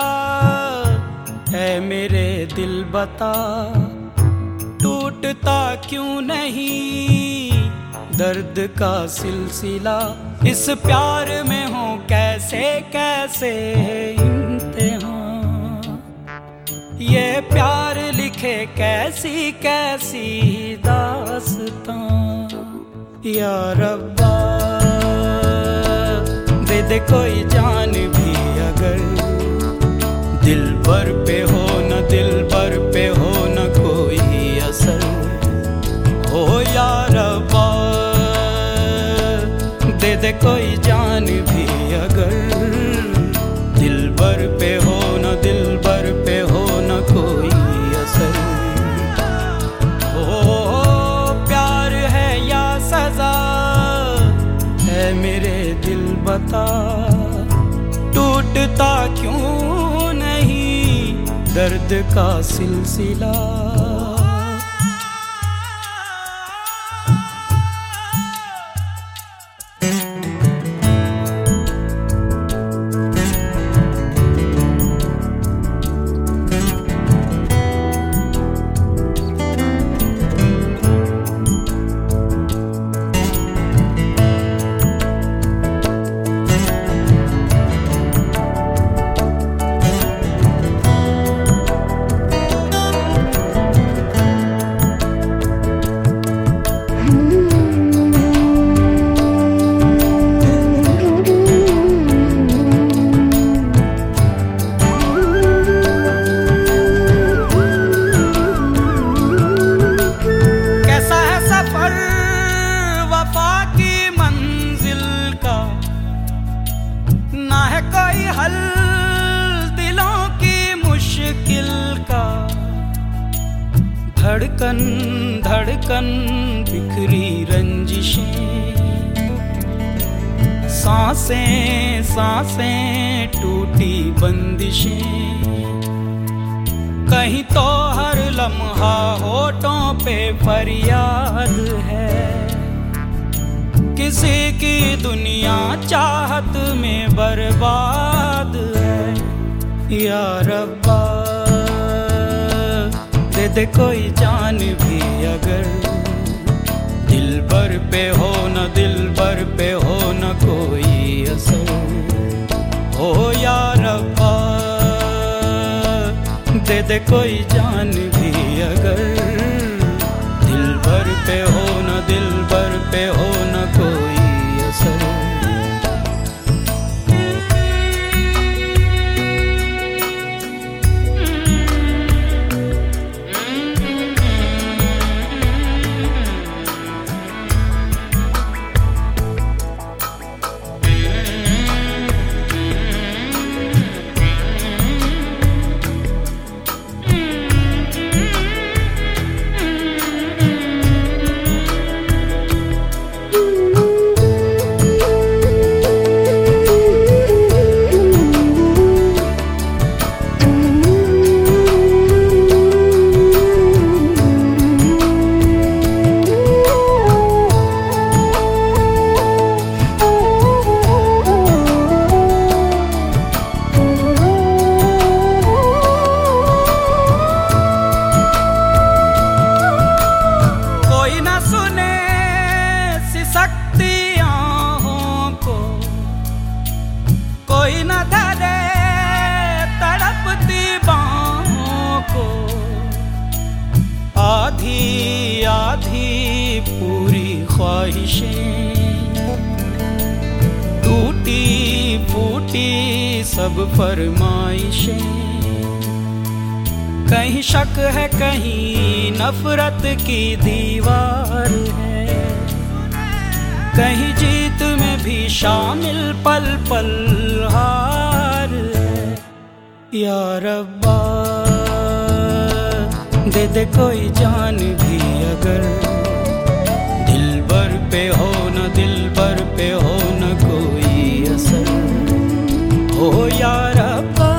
है मेरे दिल बता, टूटता क्यों नहीं दर्द का सिलसिला। इस प्यार में हो कैसे कैसे इम्तिहान, ये प्यार लिखे कैसी कैसी दास्तां। या रब्बा दे दे कोई जान भी अगर, दिल भर पे हो न दिल भर पे हो न कोई असर हो। या रब्बा दे दे कोई जान भी अगर, दिल भर पे हो न दिल भर पे हो न कोई असर हो। प्यार है या सजा है मेरे दिल बता, टूटता क्यों नहीं दर्द का सिलसिला। हल दिलों की मुश्किल का, धड़कन धड़कन बिखरी रंजिशें, सांसें सांसें टूटी बंदिशें। कहीं तो हर लम्हा होठों पे फरियाद है, किसी की दुनिया चाहत में बर्बाद है। या रब्बा दे दे कोई जान भी अगर, दिल भर पे हो न दिल भर पे हो न कोई असर हो। या रब्बा दे दे कोई जान भी अगर, दिल भर पे हो न दिल भर पे हो न कोई असर। कोई न धरे तड़पती बाहों को, आधी आधी पूरी ख्वाहिशें, टूटी फूटी सब फरमाइशें। कहीं शक है कहीं नफरत की दीवार है, कहीं जीत में भी शामिल पल पल हार है। या रब्बा दे दे कोई जान भी अगर, दिल भर पे हो न दिल भर पे हो न कोई असर हो। या रब्बा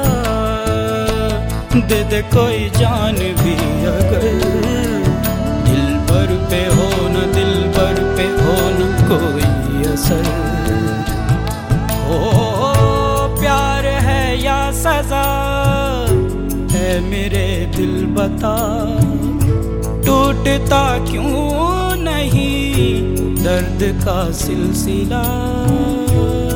दे दे कोई जान भी अगर, दिल भर पे हो न दिल भर पे हो न कोई असर हो। प्यार है या सजा है मेरे दिल बता, टूटता क्यों नहीं दर्द का सिलसिला।